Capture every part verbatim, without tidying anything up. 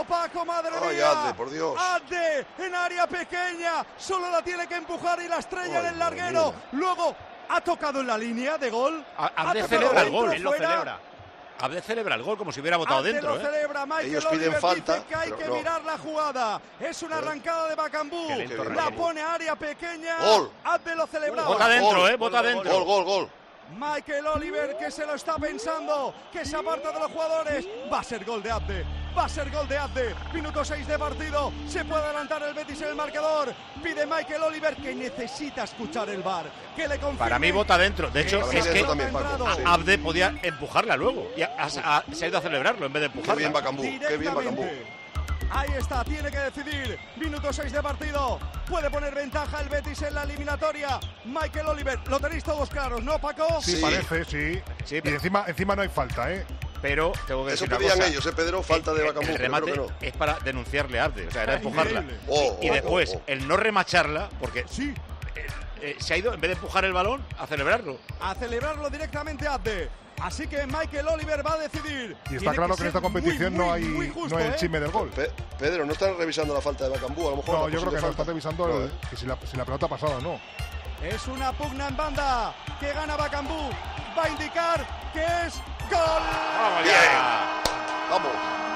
larguero, Paco, madre Ay, mía. Abde, por Dios. Abde en área pequeña, solo la tiene que empujar y la estrella Ay, en el larguero. mía. Luego ha tocado en la línea de gol. Abde dentro, celebra el gol, Él lo fuera. celebra. Abde celebra el gol como si hubiera votado Abde dentro. lo ¿eh? celebra, Michael Ellos piden Oliver falta, dice que hay pero que no. mirar la jugada. Es una Pero- arrancada de Bakambu. Qué lento, La Bakambu. pone a área pequeña. Gol. Abde lo celebraba. Vota dentro, Gol, ¿eh? Vota gol, dentro. Gol, gol, gol. Michael Oliver que se lo está pensando, que se aparta de los jugadores. Va a ser gol de Abde, va a ser gol de Abde. Minuto seis de partido, se puede adelantar el Betis en el marcador. Pide Michael Oliver que necesita escuchar el V A R, que le confirme. Para mí vota dentro. De hecho, Para mí es que dentro también, Paco, sí. Abde podía empujarla luego. Y ha- ha- se ha ido a celebrarlo en vez de Qué empujarla. bien Bakambu, qué bien Bakambu. Directamente. Ahí está, tiene que decidir. Minuto seis de partido. Puede poner ventaja el Betis en la eliminatoria. Michael Oliver, lo tenéis todos claros, ¿no, Paco? Sí, Sí. parece, sí. Sí, Y pero- encima, encima no hay falta, ¿eh? Pero tengo que Eso decir una pedían cosa. ellos, ¿eh, Pedro? Falta de El- Bakambu, El pero remate creo que no. es para denunciarle a Abde, o sea, era empujarla. Increíble. Oh, Y oh, después, oh, oh. el no remacharla, porque Sí, eh, eh, se ha ido, en vez de empujar el balón, a celebrarlo. a celebrarlo directamente Abde. Así que Michael Oliver va a decidir. Y está Tiene claro que en esta ser muy, competición muy, no hay, muy justo, no hay el ¿eh? chisme del gol. Pe- Pedro, ¿no están revisando la falta de Bakambu? A lo mejor No, la yo creo que posible no falta. están revisando No, el- ¿eh? que si la, si la pelota ha pasado o no. Es una pugna en banda que gana Bakambu. Va a indicar que es gol. Vamos.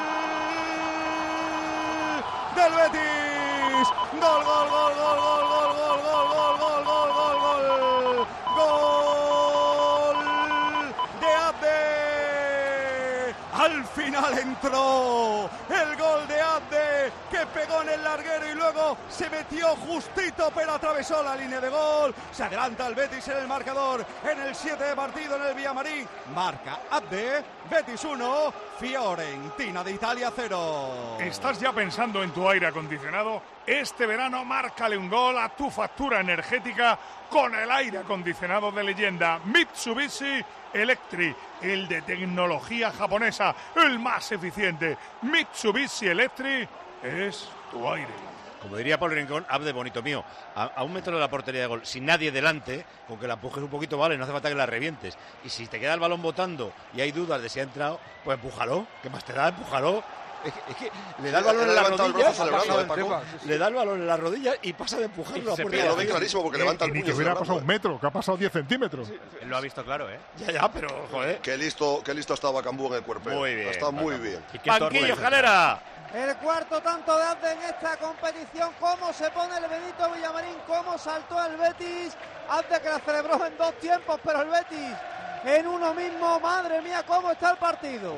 Del Betis. Gol, gol, gol, gol, gol, gol, gol, gol, gol, gol, gol, gol, gol. Gol de Abde. Al final entró el gol de Abde que pegó en el larguero y luego se metió justito pero atravesó la línea de gol. Se adelanta el Betis en el marcador en el siete de partido en el Villamarín. Marca Abde. Betis uno, Fiorentina de Italia cero. ¿Estás ya pensando en tu aire acondicionado? Este verano márcale un gol a tu factura energética con el aire acondicionado de leyenda Mitsubishi Electric, el de tecnología japonesa, el más eficiente. Mitsubishi Electric es tu aire. Como diría Paul Rincón, Abde, bonito mío, a, a un metro de la portería de gol, sin nadie delante, con que la empujes un poquito, vale, no hace falta que la revientes. Y si te queda el balón botando y hay dudas de si ha entrado, pues empújalo, ¿qué más te da? Empújalo. Es que, es que le da el balón Él ha en la levantado el rodilla, brazo celebrando, ¿eh, Paco? le da el balón en la rodilla y pasa de empujarlo a se puerta Lo de ven la clarísimo porque Y- levanta y el ni puño. que hubiera celebrando, pasado un ¿eh? metro, que ha pasado diez centímetros. Él lo ha visto claro, ¿eh? Ya, ya, pero joder. Qué listo, qué listo está Bakambu en el cuerpo. Muy bien, Está muy Bakambu. bien. Y qué Banquillo, torpe. Escalera. El cuarto tanto de Abde en esta competición. Cómo se pone el Benito Villamarín, cómo saltó el Betis. Abde que la celebró en dos tiempos, pero el Betis en uno mismo. Madre mía, cómo está el partido.